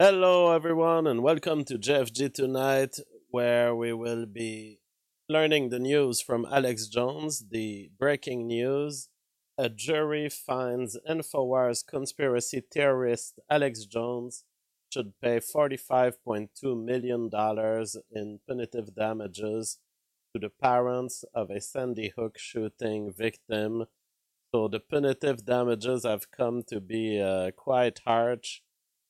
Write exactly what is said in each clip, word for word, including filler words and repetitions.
Hello, everyone, and welcome to J F G Tonight, where we will be learning the news from Alex Jones. The breaking news: a jury finds InfoWars conspiracy theorist Alex Jones should pay forty-five point two million dollars in punitive damages to the parents of a Sandy Hook shooting victim. So, the punitive damages have come to be uh, quite harsh,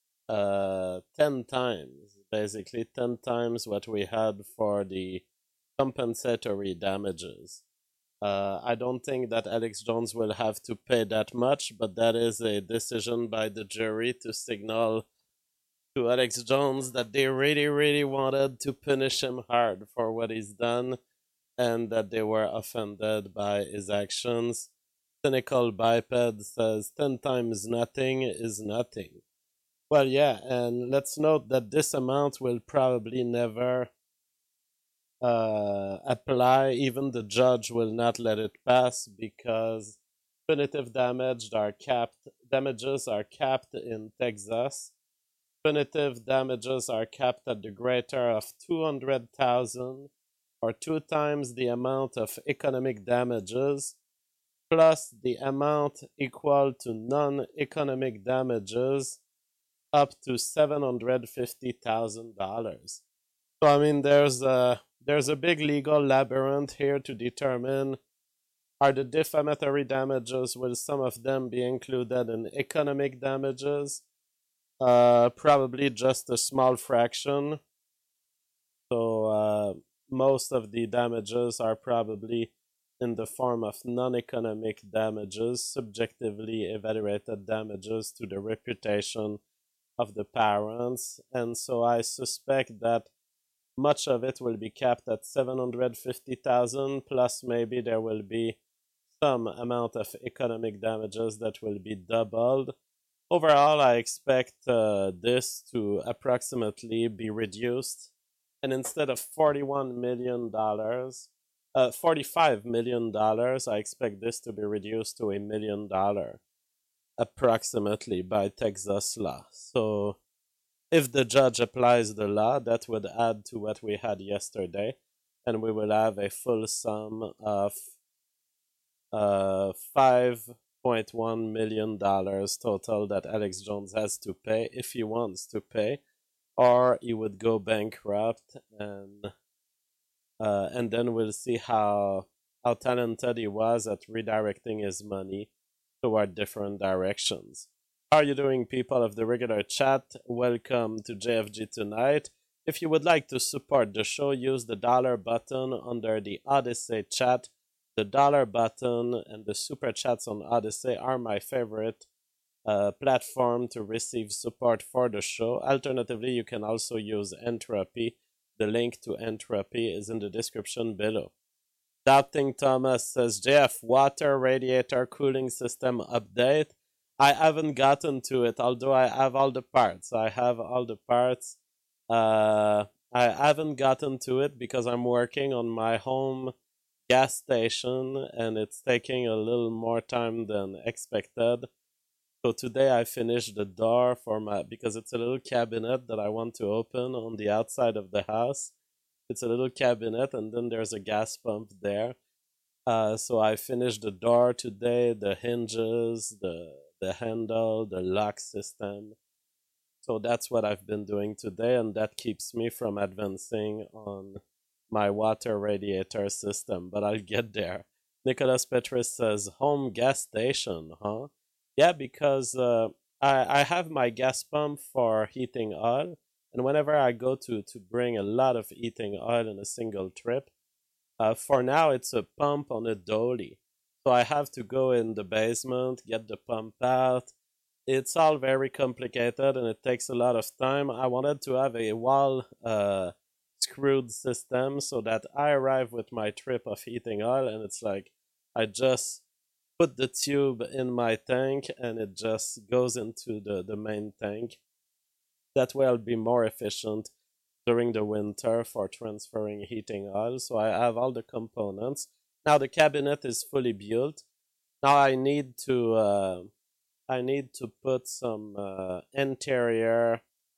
uh ten times, basically ten times what we had for the compensatory damages. uh I don't think that Alex Jones will have to pay that much, but that is a decision by the jury to signal to Alex Jones that they really really wanted to punish him hard for what he's done, and that they were offended by his actions. Cynical Biped says ten times nothing is nothing. Well, yeah, and let's note that this amount will probably never uh, apply. Even the judge will not let it pass because punitive damage are capped. Damages are capped in Texas. Punitive damages are capped at the greater of two hundred thousand, or two times the amount of economic damages, plus the amount equal to non-economic damages up to seven hundred fifty thousand dollars. So I mean, there's a there's a big legal labyrinth here to determine, are the defamatory damages, will some of them be included in economic damages? Uh, probably just a small fraction. So uh, most of the damages are probably in the form of non-economic damages, subjectively evaluated damages to the reputation of the parents, and so I suspect that much of it will be capped at seven hundred fifty thousand, plus maybe there will be some amount of economic damages that will be doubled. Overall, I expect uh, this to approximately be reduced, and instead of forty-one million dollars, uh, forty-five million dollars, I expect this to be reduced to a million dollar approximately by Texas law. So if the judge applies the law, that would add to what we had yesterday, and we will have a full sum of uh, five point one million dollars total that Alex Jones has to pay if he wants to pay, or he would go bankrupt, and uh, and then we'll see how how talented he was at redirecting his money toward different directions. How are you doing, people of the regular chat? Welcome to J F G Tonight. If you would like to support the show, use the dollar button under the Odyssey chat. The dollar button and the super chats on Odyssey are my favorite uh, platform to receive support for the show. Alternatively, you can also use Entropy. The link to Entropy is in the description below. Doubting Thomas says, J F, water radiator cooling system update. I haven't gotten to it, although I have all the parts. I have all the parts. Uh, I haven't gotten to it because I'm working on my home gas station, and it's taking a little more time than expected. So today I finished the door for my, because it's a little cabinet that I want to open on the outside of the house. It's a little cabinet, and then there's a gas pump there. Uh, so I finished the door today, the hinges, the the handle, the lock system. So that's what I've been doing today, and that keeps me from advancing on my water radiator system, but I'll get there. Nicholas Petrus says, home gas station, huh? Yeah, because uh, I, I have my gas pump for heating oil, and whenever I go to, to bring a lot of heating oil in a single trip, uh, for now it's a pump on a dolly. So I have to go in the basement, get the pump out. It's all very complicated and it takes a lot of time. I wanted to have a wall uh, screwed system so that I arrive with my trip of heating oil, and it's like I just put the tube in my tank and it just goes into the, the main tank. That way I'll be more efficient during the winter for transferring heating oil. So I have all the components. Now the cabinet is fully built. Now I need to uh, I need to put some uh, interior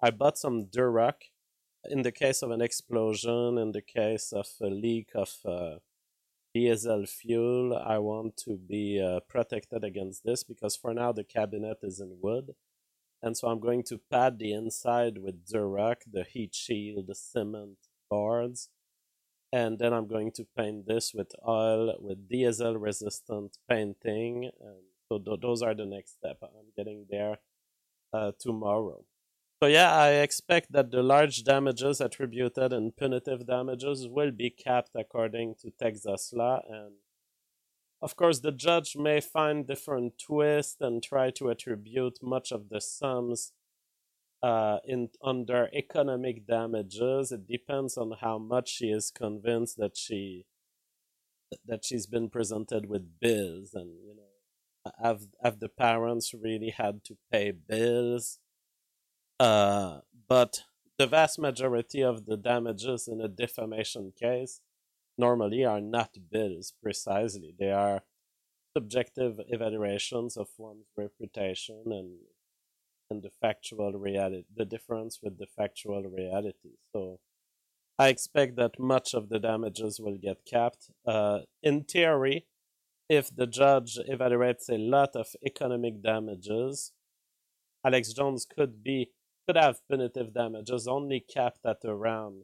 I bought some Duroc in the case of an explosion, in the case of a leak of uh, diesel fuel. I want to be uh, protected against this because for now the cabinet is in wood. And so I'm going to pad the inside with Duroc, the heat shield, the cement boards. And then I'm going to paint this with oil, with diesel resistant painting. And so th- those are the next step. I'm getting there uh, tomorrow. So yeah, I expect that the large damages attributed in punitive damages will be capped according to Texas law. And of course, the judge may find different twists and try to attribute much of the sums uh, in under economic damages. It depends on how much she is convinced that she that she's been presented with bills, and you know, have have the parents really had to pay bills? Uh, but the vast majority of the damages in a defamation case normally are not bills precisely. They are subjective evaluations of one's reputation and and the factual reality, the difference with the factual reality. So I expect that much of the damages will get capped. Uh, in theory, if the judge evaluates a lot of economic damages, Alex Jones could be could have punitive damages only capped at around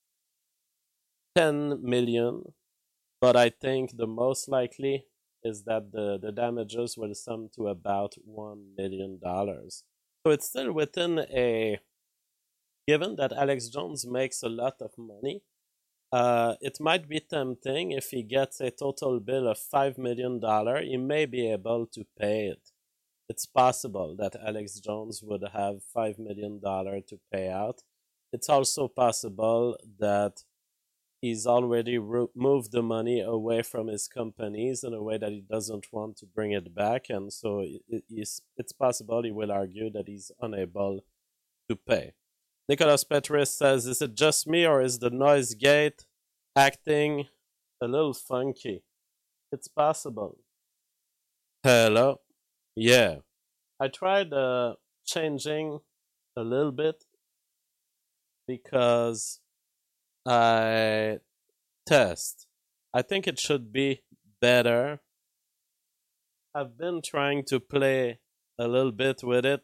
ten million, but I think the most likely is that the, the damages will sum to about one million dollars. So it's still within a, given that Alex Jones makes a lot of money, uh, it might be tempting if he gets a total bill of five million dollars, he may be able to pay it. It's possible that Alex Jones would have five million dollars to pay out. It's also possible that he's already ro- moved the money away from his companies in a way that he doesn't want to bring it back, and so it, it's, it's possible he will argue that he's unable to pay. Nicholas Petris says, is it just me or is the noise gate acting a little funky? It's possible. Hello? Yeah. I tried uh, changing a little bit because I test. I think it should be better. I've been trying to play a little bit with it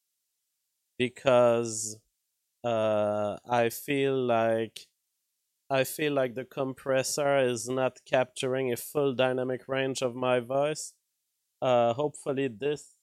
because uh, I feel like I feel like the compressor is not capturing a full dynamic range of my voice. Uh, hopefully this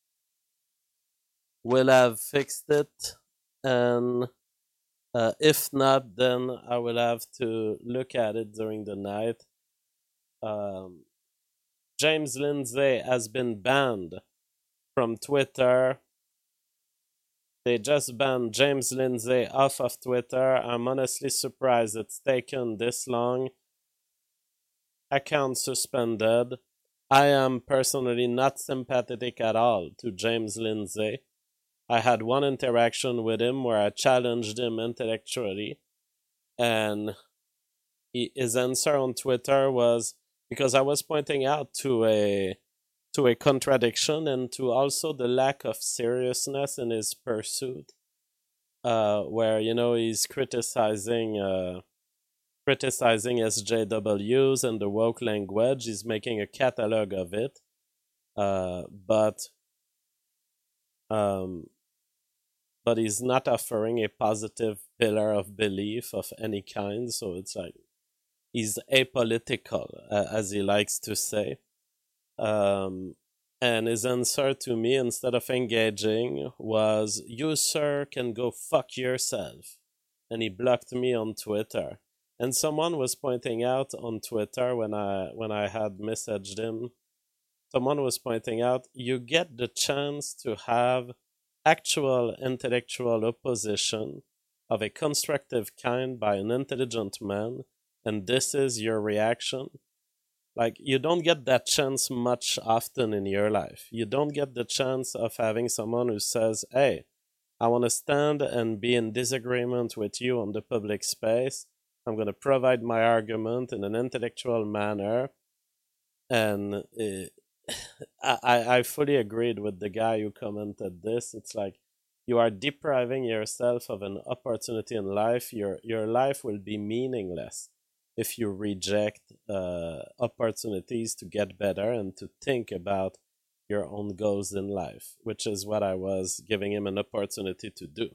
will have fixed it, and uh, if not, then I will have to look at it during the night. Um, James Lindsay has been banned from Twitter. They just banned James Lindsay off of Twitter. I'm honestly surprised it's taken this long. Account suspended. I am personally not sympathetic at all to James Lindsay. I had one interaction with him where I challenged him intellectually, and he, his answer on Twitter was because I was pointing out to a to a contradiction and to also the lack of seriousness in his pursuit, uh, where you know he's criticizing uh, criticizing S J Ws and the woke language. He's making a catalog of it, uh, but um, but he's not offering a positive pillar of belief of any kind. So it's like he's apolitical, uh, as he likes to say. Um, and his answer to me, instead of engaging, was, "You, sir, can go fuck yourself." And he blocked me on Twitter. And someone was pointing out on Twitter when I when I had messaged him, someone was pointing out, you get the chance to have actual intellectual opposition of a constructive kind by an intelligent man, and this is your reaction. Like, you don't get that chance much often in your life. You don't get the chance of having someone who says, hey, I want to stand and be in disagreement with you on the public space. I'm going to provide my argument in an intellectual manner. And uh, I, I fully agreed with the guy who commented this. It's like, you are depriving yourself of an opportunity in life. Your your life will be meaningless if you reject uh, opportunities to get better and to think about your own goals in life, which is what I was giving him an opportunity to do.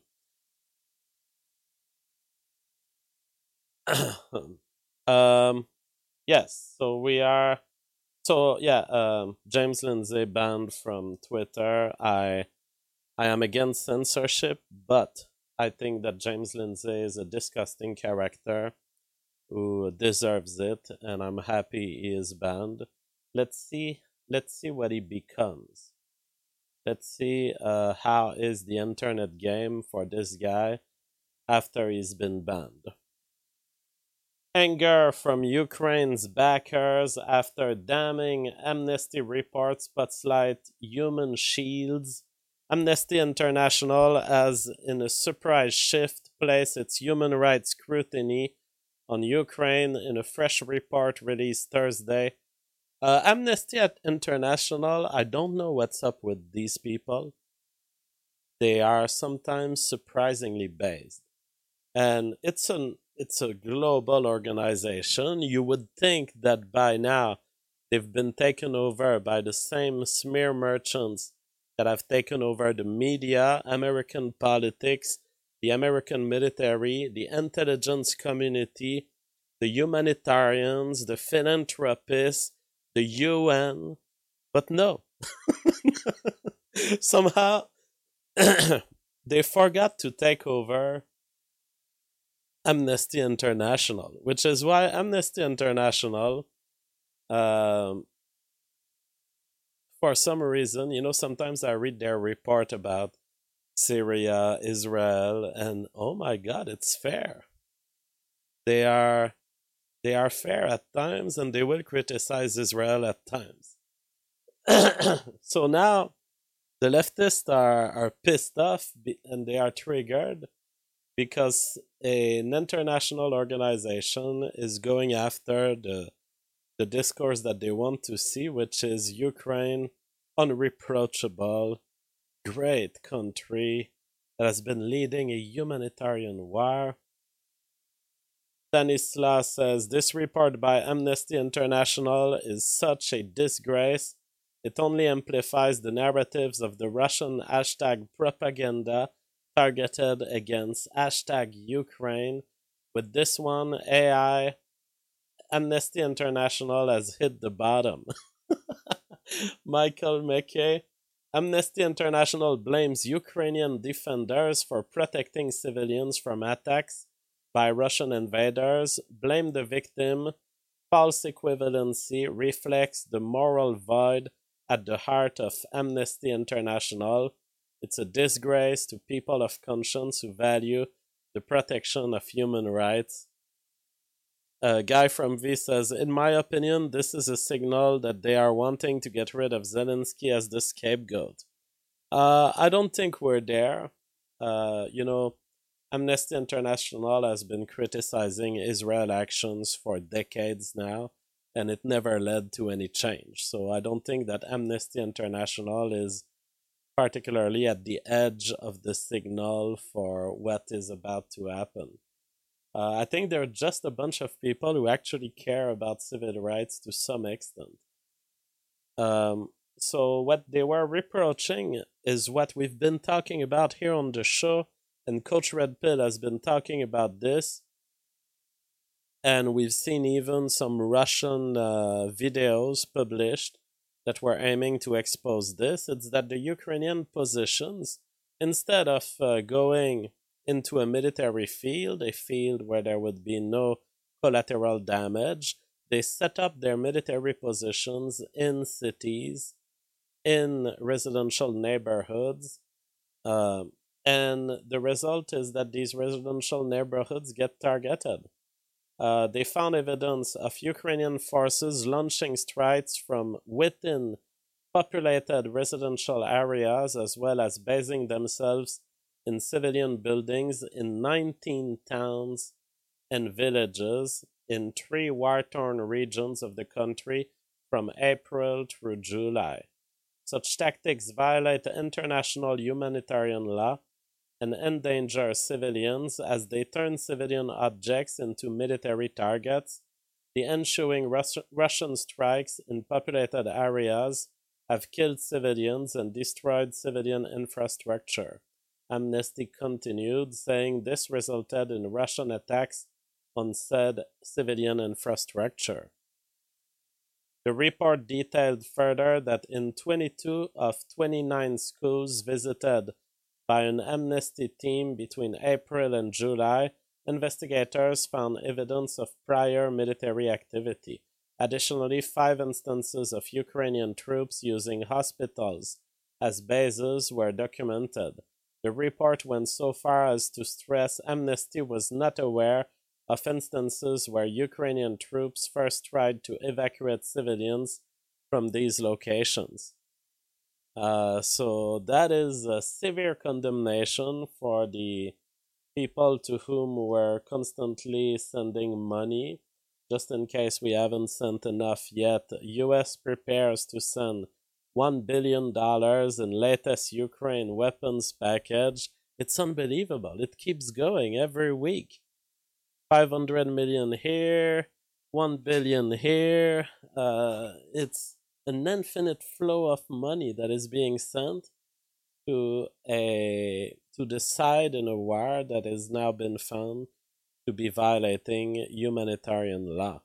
um, yes, so we are. So yeah, um, James Lindsay banned from Twitter. I I am against censorship, but I think that James Lindsay is a disgusting character who deserves it, and I'm happy he is banned. Let's see. Let's see what he becomes. Let's see uh, how is the internet game for this guy after he's been banned. Anger from Ukraine's backers after damning Amnesty report spotlight human shields. Amnesty International has, in a surprise shift, placed its human rights scrutiny on Ukraine in a fresh report released Thursday. Uh, Amnesty International, I don't know what's up with these people. They are sometimes surprisingly based. And it's an it's a global organization. You would think that by now they've been taken over by the same smear merchants that have taken over the media, American politics, the American military, the intelligence community, the humanitarians, the philanthropists, the U N. But no. Somehow they forgot to take over Amnesty International, which is why Amnesty International, um, for some reason, you know, sometimes I read their report about Syria, Israel, and oh my God, it's fair. They are they are fair at times, and they will criticize Israel at times. So now the leftists are, are pissed off and they are triggered because an international organization is going after the the discourse that they want to see, which is Ukraine, unreproachable, great country that has been leading a humanitarian war. Stanislas says this report by Amnesty International is such a disgrace. It only amplifies the narratives of the Russian hashtag propaganda targeted against hashtag Ukraine. With this one, A I, Amnesty International has hit the bottom. Michael McKay, Amnesty International blames Ukrainian defenders for protecting civilians from attacks by Russian invaders. Blame the victim. False equivalency reflects the moral void at the heart of Amnesty International. It's a disgrace to people of conscience who value the protection of human rights. A guy from V says, in my opinion, this is a signal that they are wanting to get rid of Zelensky as the scapegoat. Uh, I don't think we're there. Uh, you know, Amnesty International has been criticizing Israel actions for decades now, and it never led to any change. So I don't think that Amnesty International is particularly at the edge of the signal for what is about to happen. Uh, I think they're just a bunch of people who actually care about civil rights to some extent. Um, so what they were reproaching is what we've been talking about here on the show, and Coach Red Pill has been talking about this, and we've seen even some Russian uh, videos published that were aiming to expose this. It's that the Ukrainian positions, instead of uh, going into a military field, a field where there would be no collateral damage, they set up their military positions in cities, in residential neighborhoods, uh, and the result is that these residential neighborhoods get targeted. Uh, they found evidence of Ukrainian forces launching strikes from within populated residential areas, as well as basing themselves in civilian buildings in nineteen towns and villages in three war-torn regions of the country from April through July. Such tactics violate international humanitarian law and endanger civilians as they turn civilian objects into military targets. The ensuing Rus- Russian strikes in populated areas have killed civilians and destroyed civilian infrastructure. Amnesty continued, saying this resulted in Russian attacks on said civilian infrastructure. The report detailed further that in twenty-two of twenty-nine schools visited by an Amnesty team between April and July, investigators found evidence of prior military activity. Additionally, five instances of Ukrainian troops using hospitals as bases were documented. The report went so far as to stress Amnesty was not aware of instances where Ukrainian troops first tried to evacuate civilians from these locations. Uh, so that is a severe condemnation for the people to whom we're constantly sending money. Just in case we haven't sent enough yet, U S prepares to send one billion dollars in latest Ukraine weapons package. It's unbelievable. It keeps going every week. five hundred million here, one billion here. Uh, it's an infinite flow of money that is being sent to a to the side in a war that has now been found to be violating humanitarian law.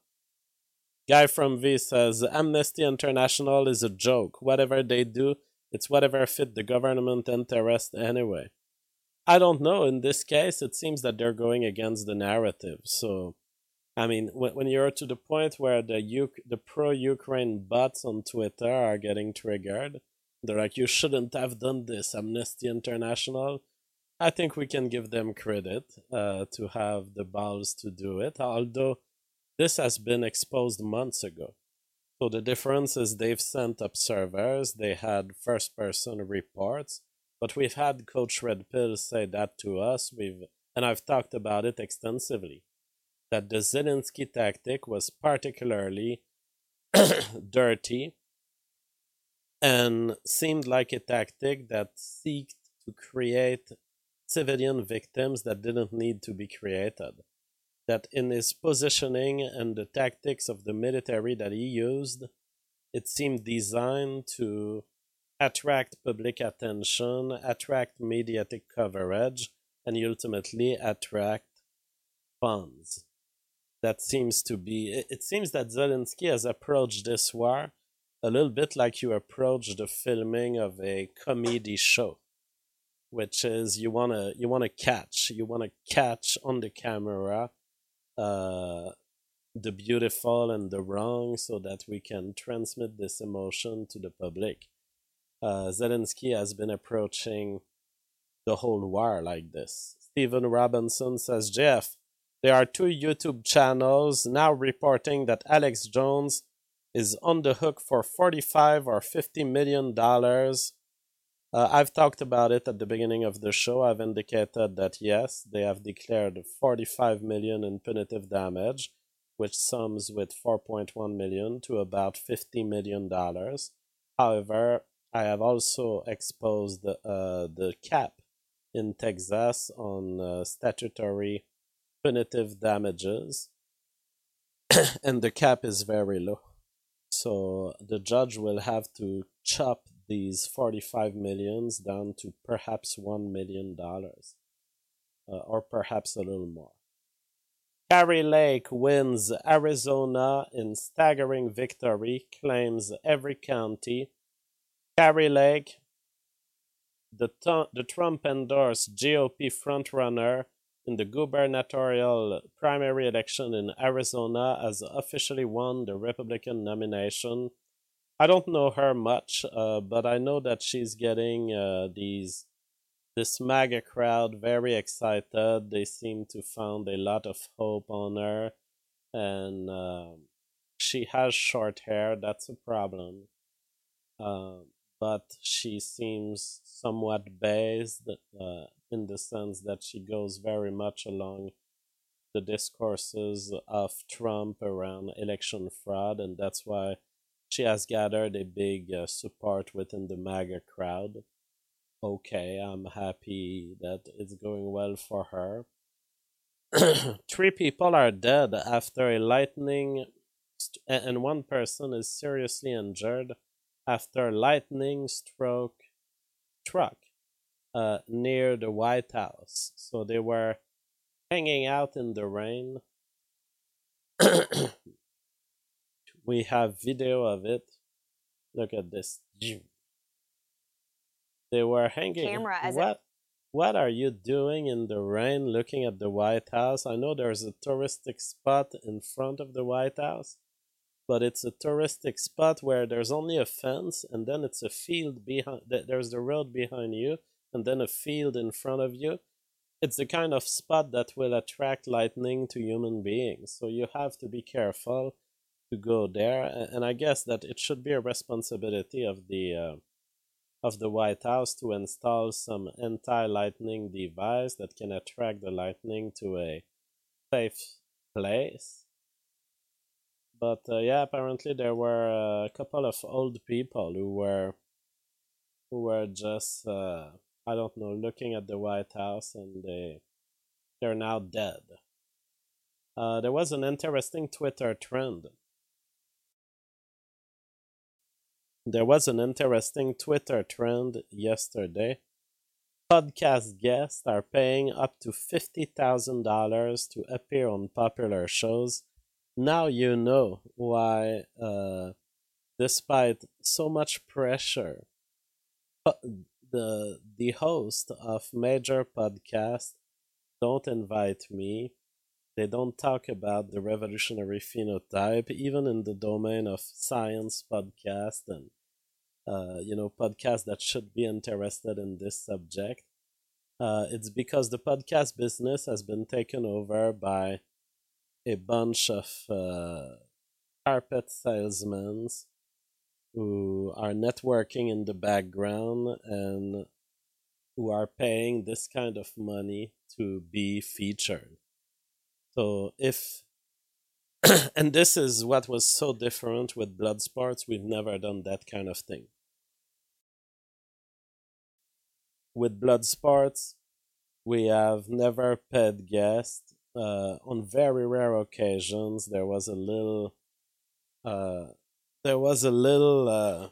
Guy from V says Amnesty International is a joke. Whatever they do, it's whatever fit the government interest anyway. I don't know. In this case, it seems that they're going against the narrative. So, I mean, when, when you're to the point where the U- the pro-Ukraine bots on Twitter are getting triggered, they're like, you shouldn't have done this, Amnesty International. I think we can give them credit uh, to have the balls to do it, although this has been exposed months ago. So the difference is they've sent observers, they had first-person reports, but we've had Coach Red Pill say that to us. We've and I've talked about it extensively. That the Zelensky tactic was particularly dirty and seemed like a tactic that seeked to create civilian victims that didn't need to be created. That in his positioning and the tactics of the military that he used, it seemed designed to attract public attention, attract mediatic coverage, and ultimately attract funds. That seems to be, it seems that Zelensky has approached this war a little bit like you approach the filming of a comedy show, which is you want to you want to catch, you want to catch on the camera uh, the beautiful and the wrong so that we can transmit this emotion to the public. Uh, Zelensky has been approaching the whole war like this. Stephen Robinson says, Jeff, there are two YouTube channels now reporting that Alex Jones is on the hook for forty-five or fifty million dollars. Uh, I've talked about it at the beginning of the show. I've indicated that yes, they have declared forty-five million in punitive damage, which sums with four point one million to about fifty million dollars. However, I have also exposed uh, the cap in Texas on uh, statutory punitive damages, and the cap is very low. So the judge will have to chop these forty-five millions down to perhaps one million dollars, uh, or perhaps a little more. Kari Lake wins Arizona in staggering victory, claims every county. Kari Lake, the, t- the Trump-endorsed G O P frontrunner in the gubernatorial primary election in Arizona, has officially won the Republican nomination. I don't know her much, uh, but I know that she's getting uh, these this MAGA crowd very excited. They seem to found a lot of hope on her, and uh, she has short hair. That's a problem. Uh, but she seems somewhat based uh, in the sense that she goes very much along the discourses of Trump around election fraud, and that's why she has gathered a big uh, support within the MAGA crowd. okay, I'm happy that it's going well for her. Three people are dead after a lightning, st- and one person is seriously injured after lightning stroke truck uh, near the White House. So they were hanging out in the rain. We have video of it. Look at this. They were hanging. Camera as what? What are you doing in the rain looking at the White House? I know there's a touristic spot in front of the White House, but it's a touristic spot where there's only a fence and then it's a field behind. There's the road behind you and then a field in front of you. It's the kind of spot that will attract lightning to human beings. So you have to be careful to go there. And I guess that it should be a responsibility of the uh, of the White House to install some anti-lightning device that can attract the lightning to a safe place. But uh, yeah, apparently there were a couple of old people who were who were just uh, I don't know, looking at the White House, and they they're now dead. Uh, there was an interesting Twitter trend. There was an interesting Twitter trend yesterday. Podcast guests are paying up to fifty thousand dollars to appear on popular shows. Now you know why, uh, despite so much pressure, the the host of major podcasts don't invite me. They don't talk about the revolutionary phenotype, even in the domain of science podcast and uh, you know podcasts that should be interested in this subject. Uh, it's because the podcast business has been taken over by a bunch of uh, carpet salesmen who are networking in the background and who are paying this kind of money to be featured. So if and this is what was so different with Blood Sports, we've never done that kind of thing. With Blood Sports, we have never paid guests. Uh, on very rare occasions, there was a little, uh, there was a little, uh,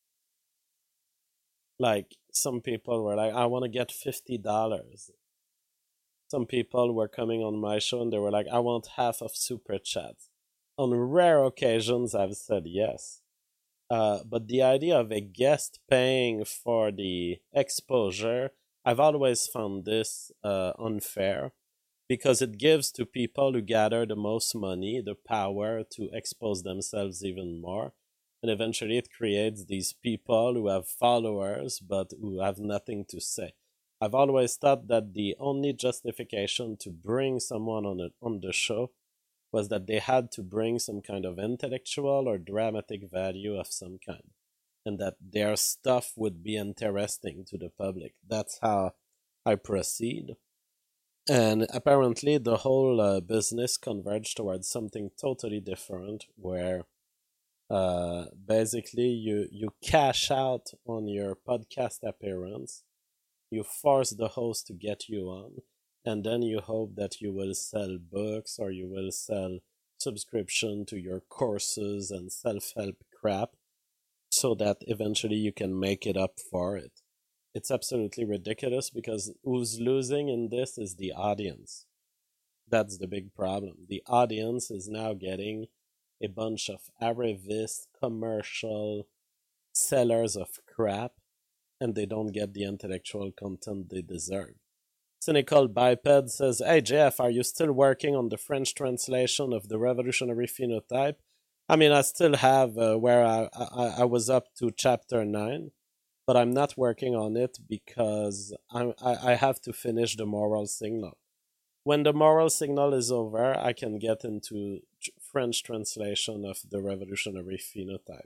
like some people were like, "I want to get fifty dollars." Some people were coming on my show and they were like, "I want half of super chats." On rare occasions, I've said yes. Uh, but the idea of a guest paying for the exposure, I've always found this uh, unfair because it gives to people who gather the most money the power to expose themselves even more. And eventually it creates these people who have followers but who have nothing to say. I've always thought that the only justification to bring someone on, a, on the show was that they had to bring some kind of intellectual or dramatic value of some kind, and that their stuff would be interesting to the public. That's how I proceed. And apparently, the whole uh, business converged towards something totally different, where uh, basically you you cash out on your podcast appearance, you force the host to get you on, and then you hope that you will sell books or you will sell subscription to your courses and self-help crap so that eventually you can make it up for it. It's absolutely ridiculous because who's losing in this is the audience. That's the big problem. The audience is now getting a bunch of arrivist commercial sellers of crap, and they don't get the intellectual content they deserve. Cynical Biped says, "Hey Jeff, are you still working on the French translation of the Revolutionary Phenotype?" I mean, I still have uh, where I, I I was up to chapter nine, but I'm not working on it because I I have to finish the moral signal. When the moral signal is over, I can get into French translation of the Revolutionary Phenotype.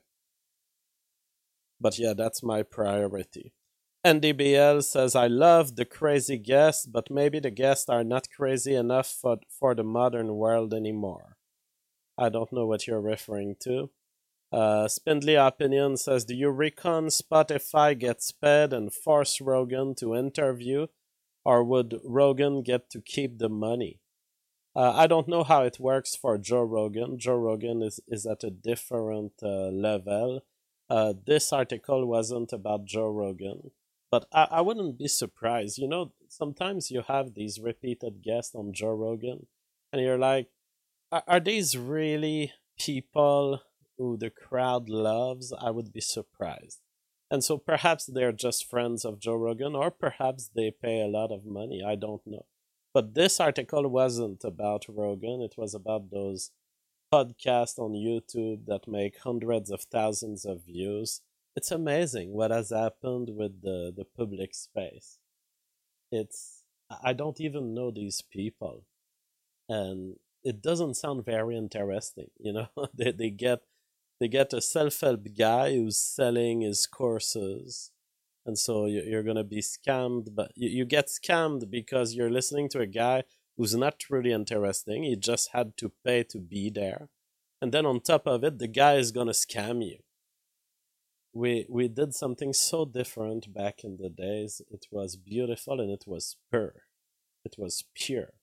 But yeah, that's my priority. N D B L says, "I love the crazy guests, but maybe the guests are not crazy enough for, for the modern world anymore." I don't know what you're referring to. Uh, Spindly Opinion says, do you reckon Spotify gets paid and force Rogan to interview, or would Rogan get to keep the money? Uh, I don't know how it works for Joe Rogan. Joe Rogan is, is at a different uh, level. Uh, this article wasn't about Joe Rogan, but I, I wouldn't be surprised. You know, sometimes you have these repeated guests on Joe Rogan, and you're like, are, are these really people who the crowd loves? I would be surprised. And so perhaps they're just friends of Joe Rogan, or perhaps they pay a lot of money. I don't know. But this article wasn't about Rogan, it was about those podcasts on YouTube that make hundreds of thousands of views. It's amazing what has happened with the, the public space. It's I don't even know these people, and it doesn't sound very interesting, you know. they they get they get a self-help guy who's selling his courses, and so you're going to be scammed, but you get scammed because you're listening to a guy who's not truly interesting. He just had to pay to be there, and then on top of it, the guy is going to scam you. We we did something so different back in the days. It was beautiful and it was pure. It was pure.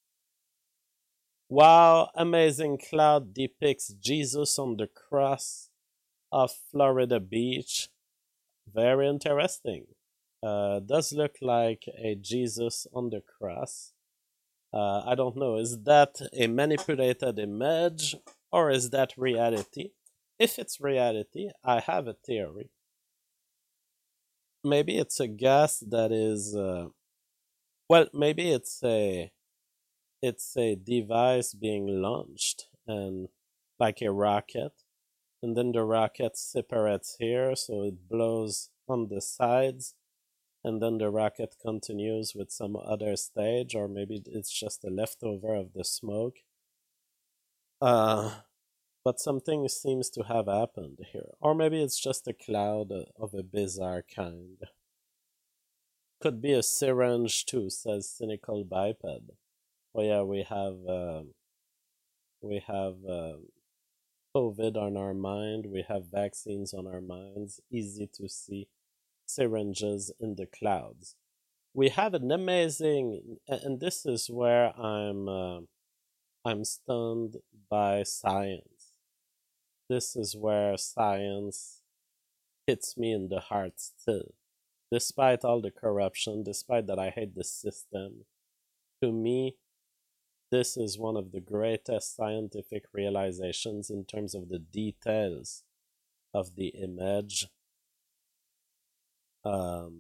Wow, amazing cloud depicts Jesus on the cross of Florida Beach. Very interesting. Uh, does look like a Jesus on the cross. Uh, I don't know. Is that a manipulated image or is that reality? If it's reality, I have a theory. Maybe it's a gas that is, uh, well, maybe it's a it's a device being launched and like a rocket, and then the rocket separates here, so it blows on the sides, and then the rocket continues with some other stage, or maybe it's just a leftover of the smoke. Uh, but something seems to have happened here, or maybe it's just a cloud of a bizarre kind. Could be a syringe too, says Cynical Biped. Oh yeah, we have uh, we have uh, COVID on our mind. We have vaccines on our minds. Easy to see syringes in the clouds. We have an amazing, and this is where I'm uh, I'm stunned by science. This is where science hits me in the heart still. Despite all the corruption, despite that I hate the system, to me, this is one of the greatest scientific realizations in terms of the details of the image. Um,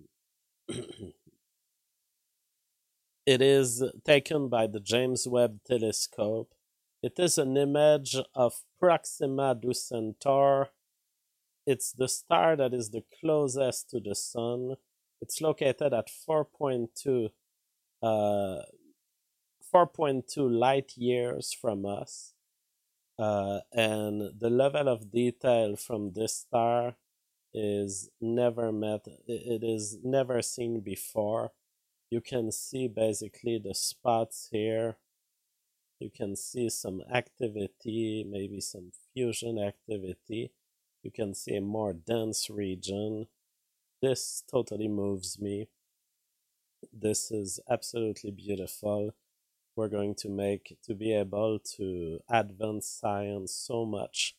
it is taken by the James Webb Telescope. It is an image of Proxima du Centaur. It's the star that is the closest to the sun. It's located at four point two uh, four point two light years from us. Uh, and the level of detail from this star is never met, it is never seen before. You can see basically the spots here. You can see some activity, maybe some fusion activity. You can see a more dense region. This totally moves me. This is absolutely beautiful. We're going to make to be able to advance science so much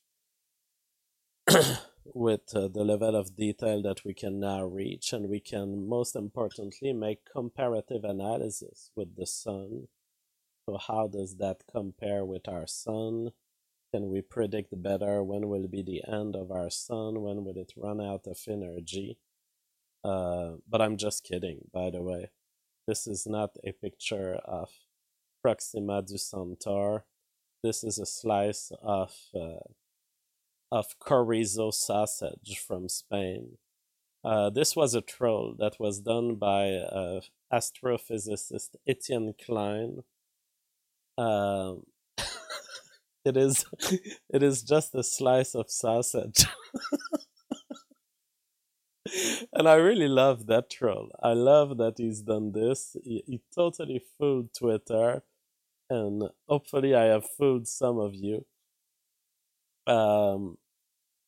with uh, the level of detail that we can now reach, and we can most importantly make comparative analysis with the sun. So how does that compare with our sun? Can we predict better when will be the end of our sun? When will it run out of energy? Uh, but I'm just kidding, by the way. This is not a picture of Proxima du Centaur. This is a slice of uh, of chorizo sausage from Spain. Uh, this was a troll that was done by uh, astrophysicist Etienne Klein. Um, it is it is just a slice of sausage. And I really love that troll. I love that he's done this. He, he totally fooled Twitter, and hopefully I have fooled some of you. Um,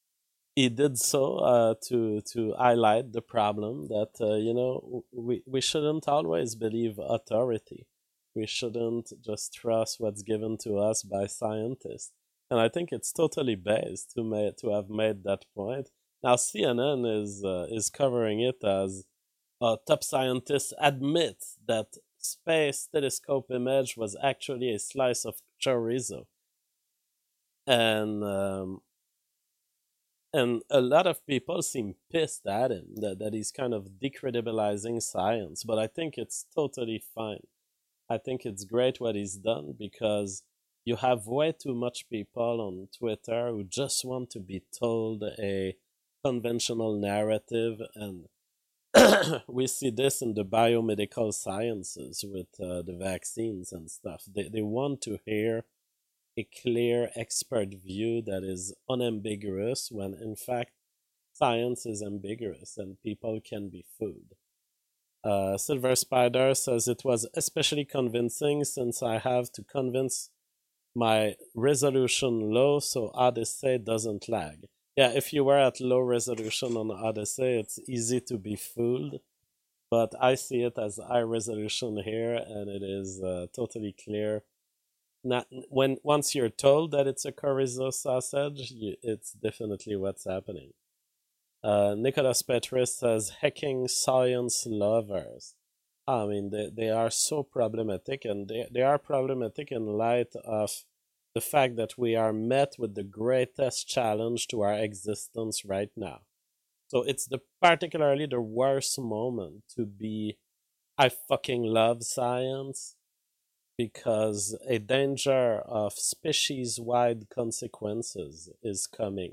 he did so uh, to to highlight the problem that uh, you know we we shouldn't always believe authority. We shouldn't just trust what's given to us by scientists. And I think it's totally based to make to have made that point. Now C N N is uh, is covering it as uh, top scientists admit that space telescope image was actually a slice of chorizo, and um, and a lot of people seem pissed at him that, that he's kind of decredibilizing science, but I think it's totally fine. I think it's great what he's done because you have way too much people on Twitter who just want to be told a conventional narrative, and we see this in the biomedical sciences with uh, the vaccines and stuff. They, they want to hear a clear expert view that is unambiguous when in fact science is ambiguous and people can be fooled. Uh, Silver Spider says it was especially convincing since I have to convince my resolution low so Odyssey doesn't lag. Yeah, if you were at low resolution on Odyssey, it's easy to be fooled, but I see it as high resolution here, and it is uh, totally clear. Not when once you're told that it's a chorizo sausage, you, it's definitely what's happening. Uh, Nicholas Petris says hacking science lovers. I mean, they, they are so problematic, and they, they are problematic in light of the fact that we are met with the greatest challenge to our existence right now. So it's the particularly the worst moment to be I fucking love science because a danger of species-wide consequences is coming.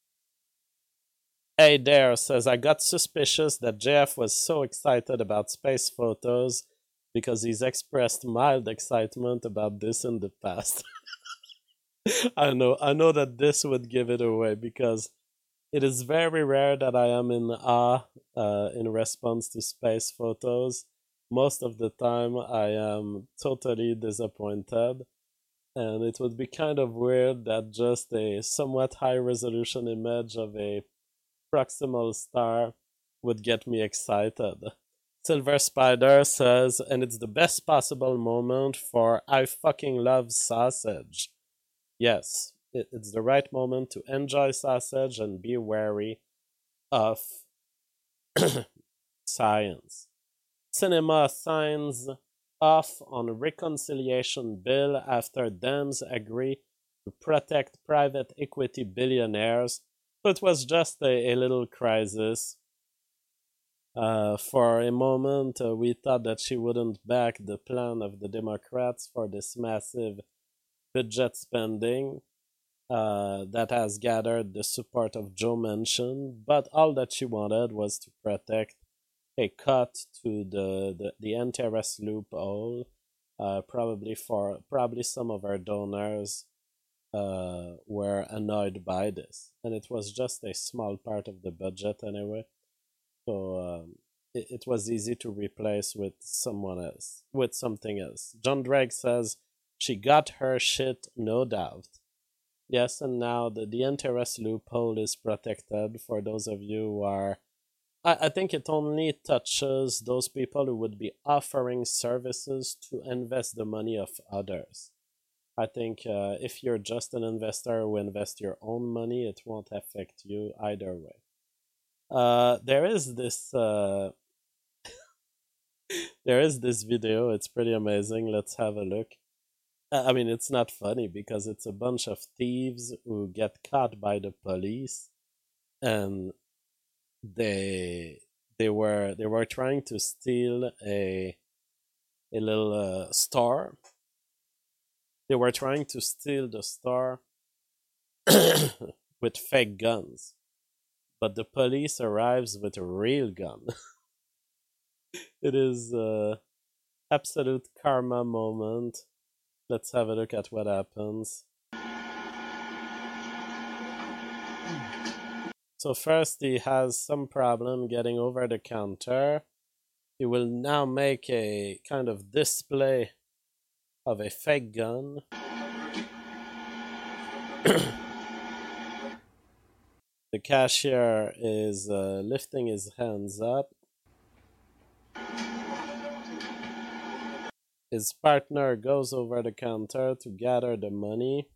Hey there says I got suspicious that J F was so excited about space photos because he's expressed mild excitement about this in the past. I know, I know that this would give it away because it is very rare that I am in awe uh, in response to space photos. Most of the time, I am totally disappointed, and it would be kind of weird that just a somewhat high resolution image of a proximal star would get me excited. Silver Spider says, and it's the best possible moment for I fucking love sausage. Yes, it, it's the right moment to enjoy sausage and be wary of science. Cinema signs off on reconciliation bill after Dems agree to protect private equity billionaires. So it was just a, a little crisis. Uh, for a moment, uh, we thought that she wouldn't back the plan of the Democrats for this massive budget spending uh, that has gathered the support of Joe Manchin, but all that she wanted was to protect a cut to the, the, the interest loophole, uh, probably for probably some of our donors uh, were annoyed by this, and it was just a small part of the budget anyway. So um, it, it was easy to replace with someone else, with something else. John Drake says she got her shit, no doubt. Yes, and now the, the interest loophole is protected for those of you who are. I, I think it only touches those people who would be offering services to invest the money of others. I think uh, if you're just an investor who invests your own money, it won't affect you either way. Uh, there is this uh, there is this video. It's pretty amazing. Let's have a look. Uh, I mean, it's not funny because it's a bunch of thieves who get caught by the police, and they they were they were trying to steal a a little uh, store. They were trying to steal the store with fake guns, but the police arrives with a real gun. It is a absolute karma moment. Let's have a look at what happens. So first he has some problem getting over the counter. He will now make a kind of display of a fake gun. The cashier is uh, lifting his hands up. His partner goes over the counter to gather the money.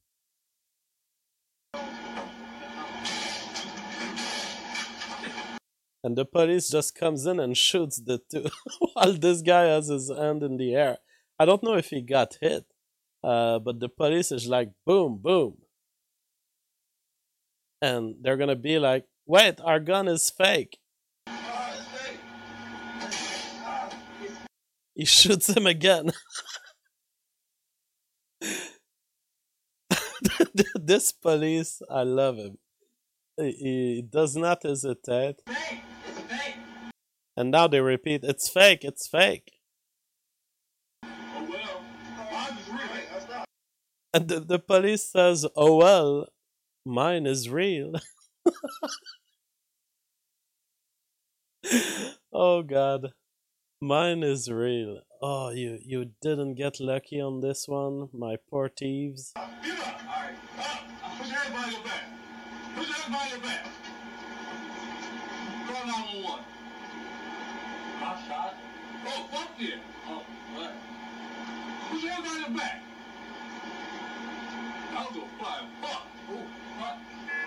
And the police just comes in and shoots the two while this guy has his hand in the air. I don't know if he got hit, uh, but the police is like, boom, boom. And they're gonna be like, wait, our gun is fake. He shoots him again. This police, I love him. He, he does not hesitate. Fake. It's fake. And now they repeat, it's fake, it's fake. Oh well, mine is real. And the, the police says, oh well, mine is real. Oh God. Mine is real. Oh, you, you didn't get lucky on this one, my poor thieves. Get up. All right. Up. Put your hands behind your back. Put your hands behind your back. Call nine one one. I shot. Oh, fuck yeah. Oh, what? Put your hands behind your back. That was a flying fuck. Ooh, what?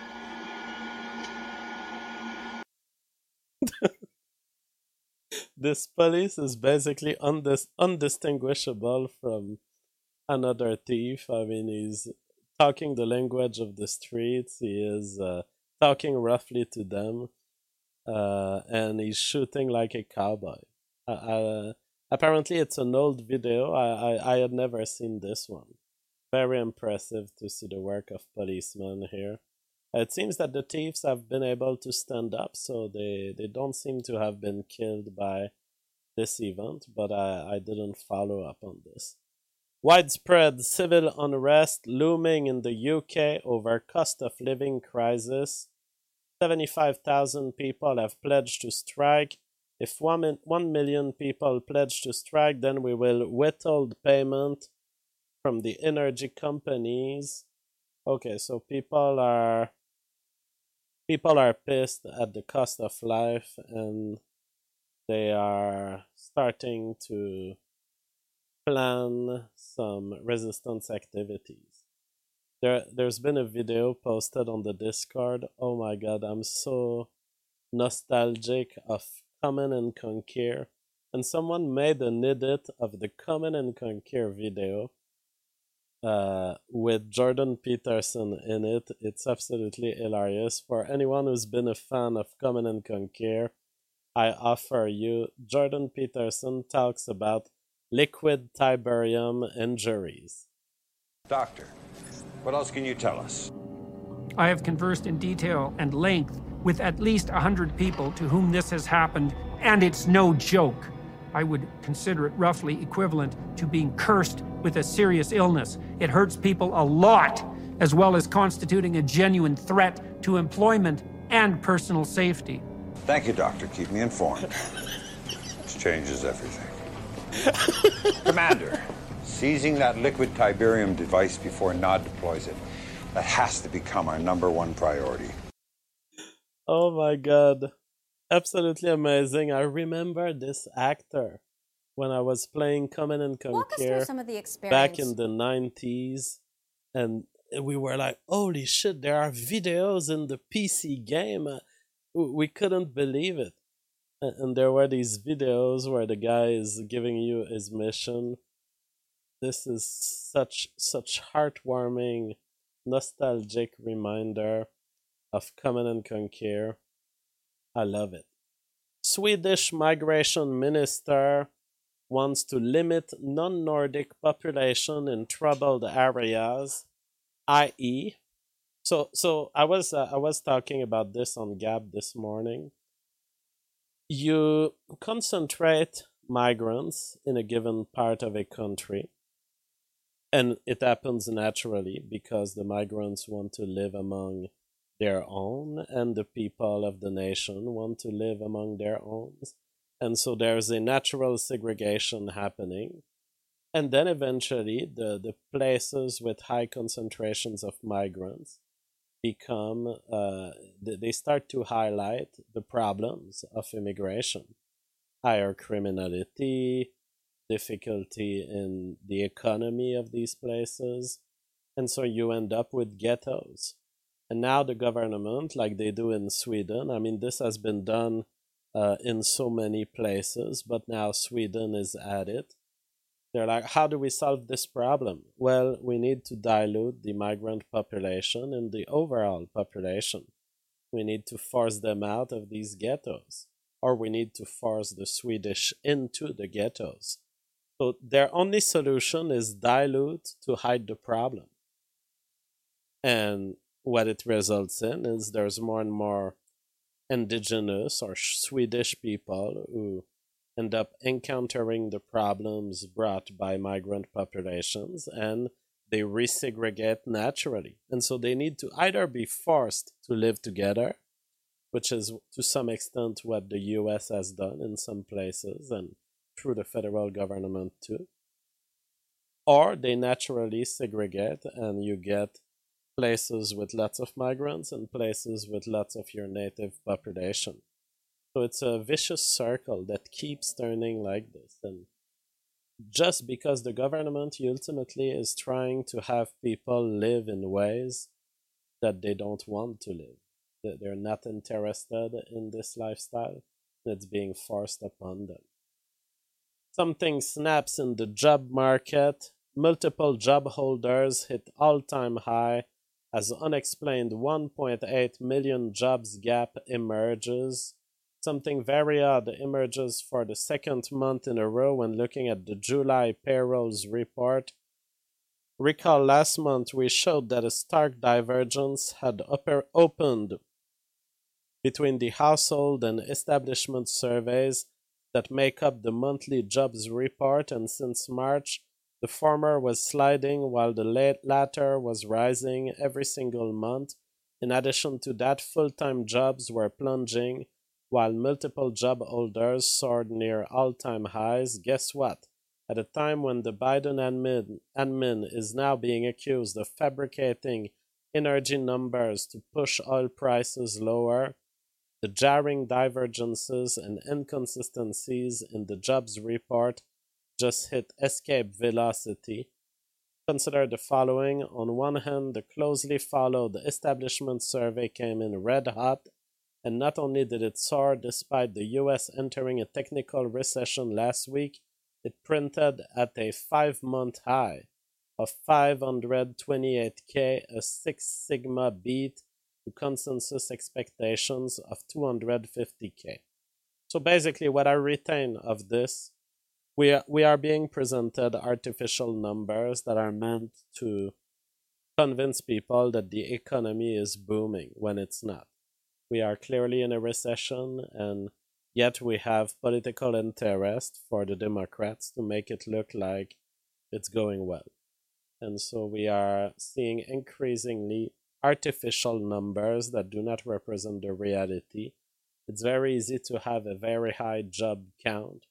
This police is basically undis- undistinguishable from another thief. I mean, he's talking the language of the streets. He is uh, talking roughly to them, uh, and he's shooting like a cowboy. Uh, uh, apparently, it's an old video. I, I I had never seen this one. Very impressive to see the work of policemen here. It seems that the thieves have been able to stand up, so they, they don't seem to have been killed by this event, but I, I didn't follow up on this. Widespread civil unrest looming in the U K over cost of living crisis. seventy-five thousand people have pledged to strike. If one, one million people pledge to strike, then we will withhold payment from the energy companies. Okay, so people are people are pissed at the cost of life, and they are starting to plan some resistance activities. There, there's been a video posted on the Discord. Oh my god, I'm so nostalgic of Command and Conquer. And someone made an edit of the Command and Conquer video uh, with Jordan Peterson in it. It's absolutely hilarious. For anyone who's been a fan of Command and Conquer, I offer you Jordan Peterson talks about liquid Tiberium injuries. Doctor, what else can you tell us? I have conversed in detail and length with at least a hundred people to whom this has happened, and it's no joke. I would consider it roughly equivalent to being cursed with a serious illness. It hurts people a lot, as well as constituting a genuine threat to employment and personal safety. Thank you, Doctor. Keep me informed. This changes everything. Commander, seizing that liquid Tiberium device before Nod deploys it, that has to become our number one priority. Oh my god. Absolutely amazing. I remember this actor when I was playing Command and Walk us through Conquer some of the experience. back in the nineties, and we were like, holy shit, there are videos in the P C game. Uh, We couldn't believe it. And and there were these videos where the guy is giving you his mission. This is such such heartwarming, nostalgic reminder of Command and Conquer. I love it. Swedish migration minister wants to limit non-Nordic population in troubled areas, that is, so so I was uh, I was talking about this on Gab this morning. You concentrate migrants in a given part of a country, and it happens naturally because the migrants want to live among their own, and the people of the nation want to live among their own. And so there's a natural segregation happening. And then eventually, the, the places with high concentrations of migrants become, uh, they start to highlight the problems of immigration. Higher criminality, difficulty in the economy of these places, and so you end up with ghettos. And now the government, like they do in Sweden, I mean, this has been done uh, in so many places, but now Sweden is at it. They're like, how do we solve this problem? Well, we need to dilute the migrant population in the overall population. We need to force them out of these ghettos, or we need to force the Swedish into the ghettos. So their only solution is dilute to hide the problem. And what it results in is there's more and more indigenous or Swedish people who end up encountering the problems brought by migrant populations, and they resegregate naturally. And so they need to either be forced to live together, which is to some extent what the U S has done in some places and through the federal government too, or they naturally segregate and you get places with lots of migrants and places with lots of your native population. So it's a vicious circle that keeps turning like this. And just because the government ultimately is trying to have people live in ways that they don't want to live, that they're not interested in this lifestyle, it's being forced upon them. Something snaps in the job market. Multiple job holders hit all-time high as unexplained one point eight million jobs gap emerges. Something very odd emerges for the second month in a row when looking at the July payrolls report. Recall last month we showed that a stark divergence had opened between the household and establishment surveys that make up the monthly jobs report, and since March, the former was sliding while the latter was rising every single month. In addition to that, full-time jobs were plunging while multiple job holders soared near all-time highs. Guess what? At a time when the Biden admin, admin is now being accused of fabricating energy numbers to push oil prices lower, the jarring divergences and inconsistencies in the jobs report just hit escape velocity. Consider the following. On one hand, the closely followed establishment survey came in red hot, and not only did it soar despite the U S entering a technical recession last week, it printed at a five-month high of five hundred twenty-eight K, a Six Sigma beat to consensus expectations of two hundred fifty K. So basically what I retain of this, we are, we are being presented artificial numbers that are meant to convince people that the economy is booming when it's not. We are clearly in a recession, and yet we have political interest for the Democrats to make it look like it's going well. And so we are seeing increasingly artificial numbers that do not represent the reality. It's very easy to have a very high job count.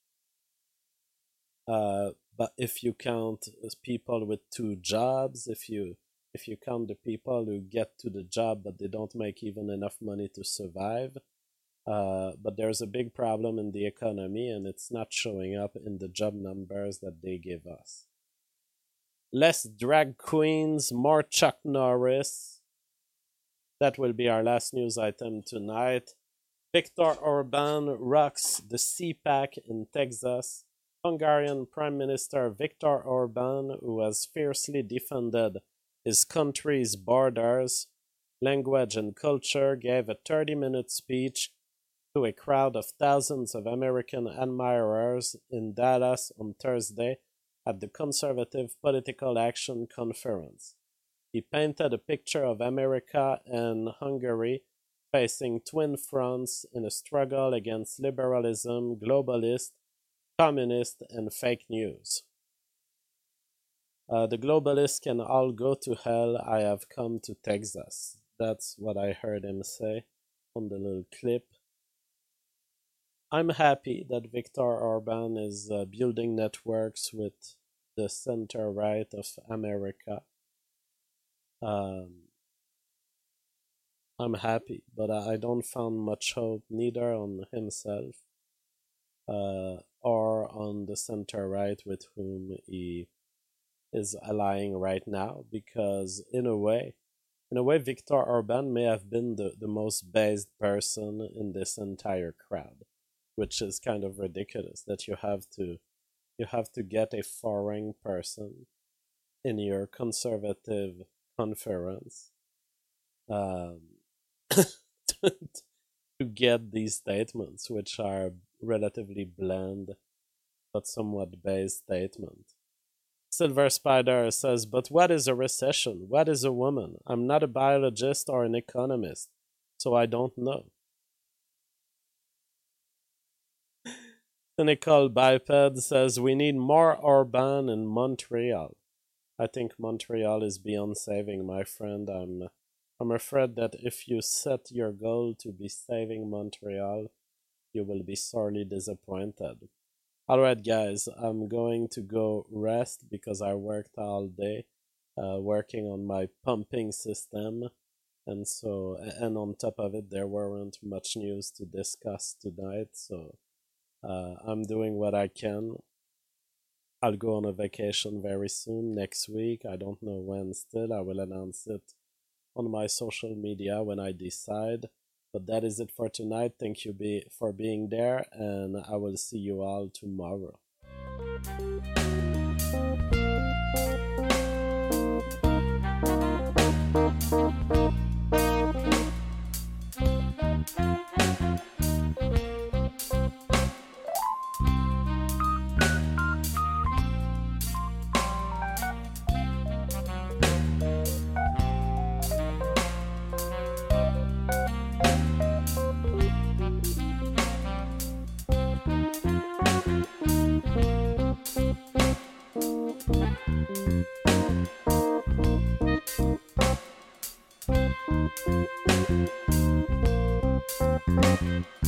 Uh, but if you count people with two jobs, if you if you count the people who get to the job but they don't make even enough money to survive, uh, but there's a big problem in the economy and it's not showing up in the job numbers that they give us. Less drag queens, more Chuck Norris. That will be our last news item tonight. Viktor Orban rocks the C PAC in Texas. Hungarian Prime Minister Viktor Orban, who has fiercely defended his country's borders, language and culture, gave a thirty-minute speech to a crowd of thousands of American admirers in Dallas on Thursday at the Conservative Political Action Conference. He painted a picture of America and Hungary facing twin fronts in a struggle against liberalism, globalist, communist, and fake news. Uh, the globalists can all go to hell. I have come to Texas. That's what I heard him say on the little clip. I'm happy that Viktor Orban is uh, building networks with the center-right of America. Um, I'm happy, but I don't find much hope neither on himself uh, or on the center right with whom he is allying right now, because in a way, in a way, Viktor Orban may have been the, the most based person in this entire crowd, which is kind of ridiculous that you have to you have to get a foreign person in your conservative conference um, to get these statements, which are relatively bland but somewhat based statements. Silver Spider says, but what is a recession? What is a woman? I'm not a biologist or an economist, so I don't know. Cynical Biped says, we need more Orban in Montreal. I think Montreal is beyond saving, my friend. I'm, I'm afraid that if you set your goal to be saving Montreal, you will be sorely disappointed. Alright guys, I'm going to go rest because I worked all day uh, working on my pumping system, and so and on top of it there weren't much news to discuss tonight, so uh, I'm doing what I can. I'll go on a vacation very soon, next week. I don't know when still. I will announce it on my social media when I decide. But that is it for tonight. Thank you be for being there, and I will see you all tomorrow. Thank you.